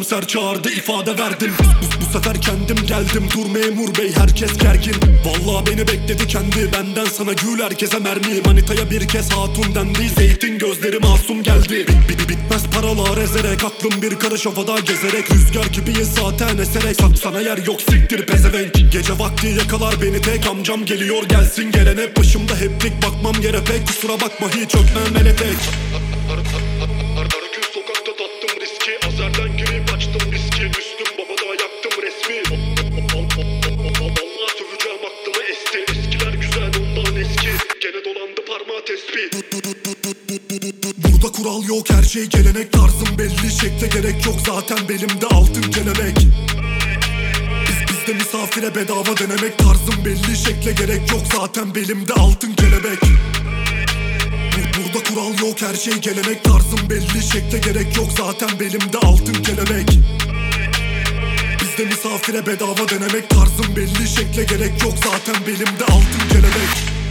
komiser çağırdı, ifade verdim. Bu sefer kendim geldim, dur memur bey, herkes gergin. Vallahi beni bekledi kendi, benden sana gül herkese mermi. Manitaya bir kez hatun dendi, zeytin gözleri masum geldi. Bitmez paralar ezerek, aklım bir karış havada gezerek. Rüzgar gibiyiz zaten eserek, sana yer yok siktir pezevenk. Gece vakti yakalar beni tek, amcam geliyor gelsin gelene. Başımda hep dik, bakmam yere pek, kusura bakma hiç öpmem ele tek. Argül sokakta tattım riski, azardan girip açtım viski. Üstüm babada yaktım resmi. Vallahi söveceğim aklımı esti. Eskiler güzel ondan eski, gene dolandı parmağı tespih. Burada kural yok, her şey gelenek, tarzım belli, şekle gerek yok, zaten belimde altın kelebek. Bizde misafire bedava denemek, tarzım belli, şekle gerek yok, zaten belimde altın kelebek. Burada kural yok, her şey gelenek, tarzım belli, şekle gerek yok, zaten belimde altın kelebek. Bizde misafire bedava denemek, tarzım belli, şekle gerek yok, zaten belimde altın kelebek.